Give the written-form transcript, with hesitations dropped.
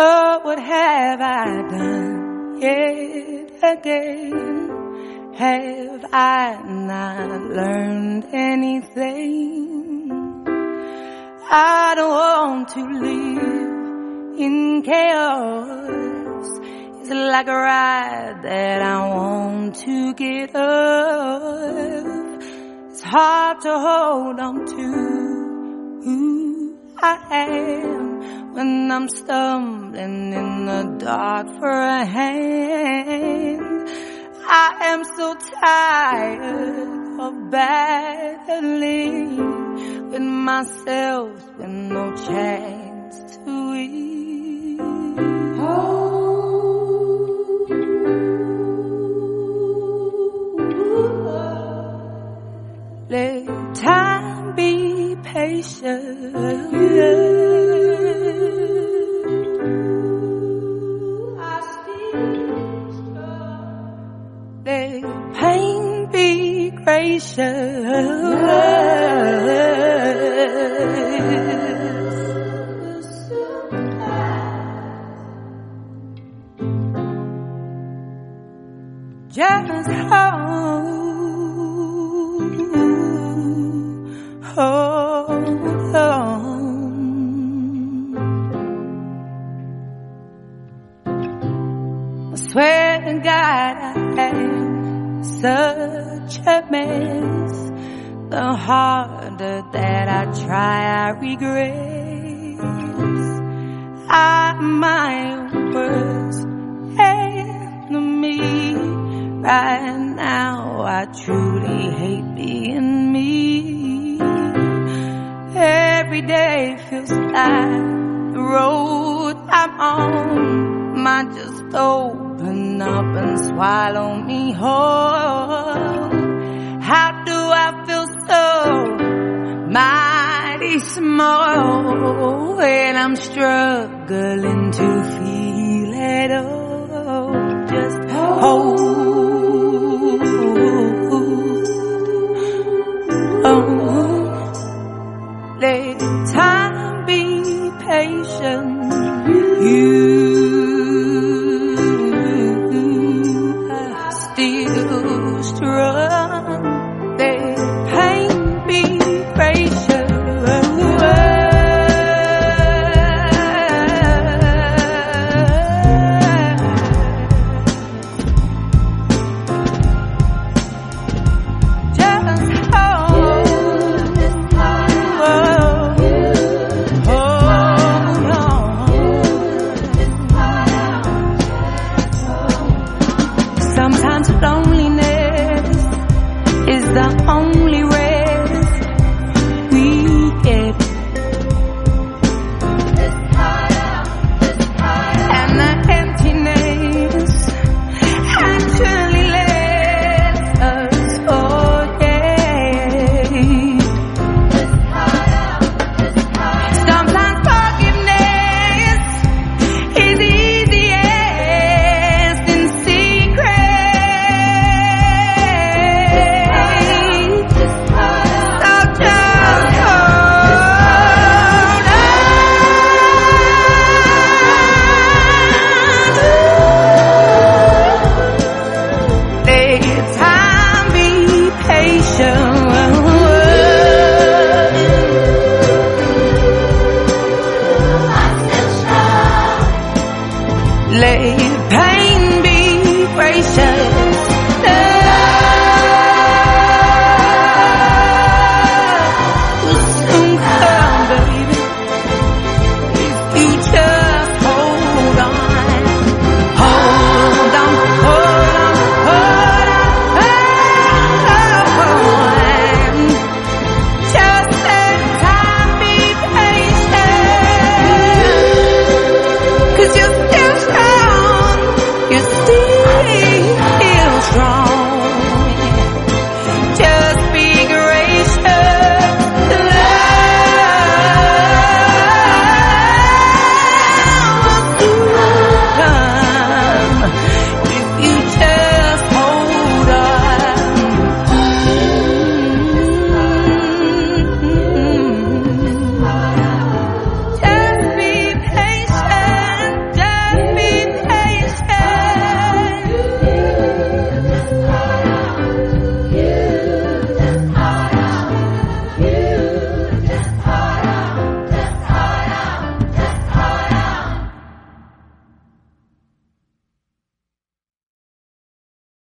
Oh, what have I done yet again? Have I not learned anything? I don't want to live in chaos. It's like a ride that I want to get off. It's hard to hold on to who I am when I'm stumbling in the dark for a hand. I am so tired of battling with myself with no chance to win. Let time be patient. I still strong. Let pain be gracious. Just hold on. I swear to God I am such a mess. The harder that I try, I regret. I'm my worst enemy. Right now I truly hate being me. Every day feels like the road I'm on might just open up and swallow me whole. How do I feel so mighty small when I'm struggling to feel at all? Just hold